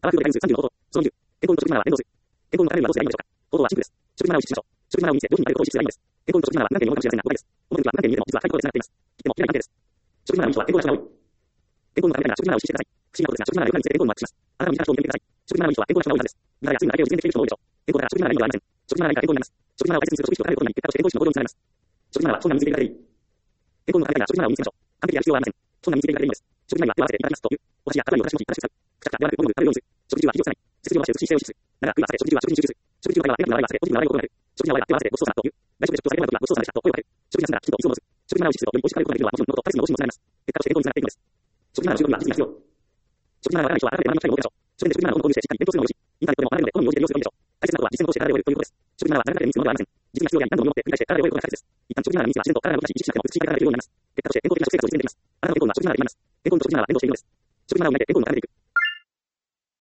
アワークルで回数30のこと、その20、健康の食事マナーは連動する。健康のためにはどうすればいいのでしょうか。方法はシンプルです。食事マナーを意識しましょう。食事マナーを見せ、両親になることを意識すればいいのです。健康の食事マナーは何点にもかもしれませんが、誤解です。この時は何点に見えても実は深いことで繋がっています。切っても切れない関係です。食事マナーの人は健康な人が多い。健康のためには食事マナーを意識してください。不思議なことですが、食事マナーが良くなるにつれて健康もマッチします。あなたの身近な人を見てみてください。食事マナーのいい人は健康な人が多いはずです。具材や水分だけを自然的に摂る人も多いでしょう。健康だから食事マナーがいいのではありません。食事マナーがいいから健康になります。食事マナーを大切にすると食事を離れることになり、結果として健康意識の向上につながります。食事マナーはそんなに見つけていただける。健康のためには食事マナーを見つけましょう。完璧である必要はありません。そんなに見つけていただけるのです。食事マナーには手を合わせていただきますという。お箸や硬いを私持ち、正しく使う。くちゃくちゃではなく、ゴムで食べるようにする。食事中は火をつけない。背筋を伸ばして美しい姿勢を意識する。長く食い合わせて食事中は食事に集中する。食事中は手が笑いが忘れ、ポジティブな笑いを心がける。食事には手を合わせてごちそうさまという。大丈夫ですと叫ばれた時はごちそうさまでしたと声をかける。食事が済んだらきちんと水を飲む。食事マナーを意識するとより美味しく食べることができるのはもちろんのこと、体力のごしにもつながります。結果として健康につながっていくのです。食事マナーの習得には実技が必要。食事マナーがわからない人は改めて学ぶ機会を設けましょう。書店で食事マナーを購入してしっかり勉強するのもよし、インターネットでもあらゆるので好みに応じて利用するのもいいでしょう。大切なことは実践として体で覚えるということです。食事マナーは誰かで見つけるのではありません。実技が必要であり、何度も身をもって繰り返して体で覚えることが大切です。一旦食事マナーの認識は自然と体の動きだし、意識しなくても美しい体ができるようになります。結果として健康的な食生活を実践できます。あなたの健康には食事マナーがあります。健康と食事マナーは連動しているのです。食事マナーを磨いて健康に変えていく。